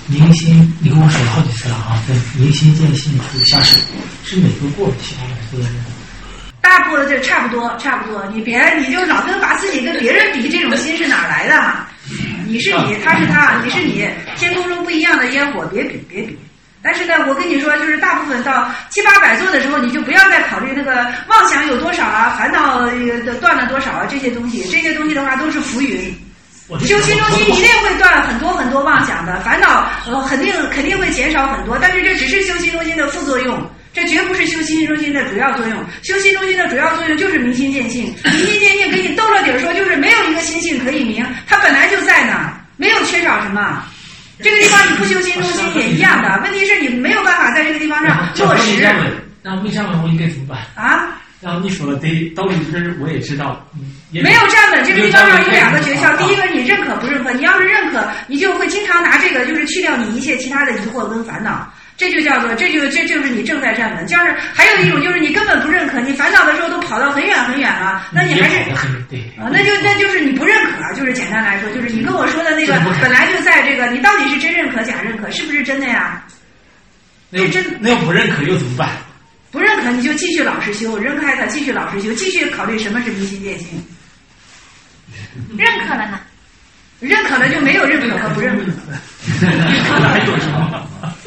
明心，你跟我说了好几次了啊，在明心见性处下手，是哪个过题啊？ 大部分就差不多，你就老把自己跟别人比，这种心是哪来的？你是你，他是他，你是你，天空中不一样的烟火，别比。但是呢，我跟你说，就是大部分到700-800座的时候，你就不要再考虑那个妄想有多少啊，烦恼断了多少啊，这些东西的话都是浮云。修心中心一定会断很多很多妄想的，烦恼肯定会减少很多，但是这只是修心中心的副作用，这绝不是修心中心的主要作用。修心中心的主要作用就是明心见性，明心见性给你兜了底儿说，就是没有一个心性可以明，它本来就在那儿，没有缺少什么。这个地方你不修心中心也一样的，问题是你没有办法在这个地方上落实。 然后没站稳我应该怎么办啊？ 然后你说的对，道理是我也知道。 没有站稳，这个地方上有2个诀窍。第一个，你认可不认可？你要是认可，你就会经常拿这个，就是去掉你一切其他的疑惑跟烦恼。这就叫做，这就是你正在站稳。就是还有一种，就是你根本不认可，你烦恼的时候都跑到很远很远了，那你还是那就是你不认可。就是简单来说，就是你跟我说的那个本来就在这个，你到底是真认可假认可，是不是真的呀？ 那要不认可又怎么办？ 不认可你就继续老实修，扔开它，继续老实修，继续考虑什么是明心见性。 认可了呢？ 认可了就没有认可和不认可。 认可了还有什么？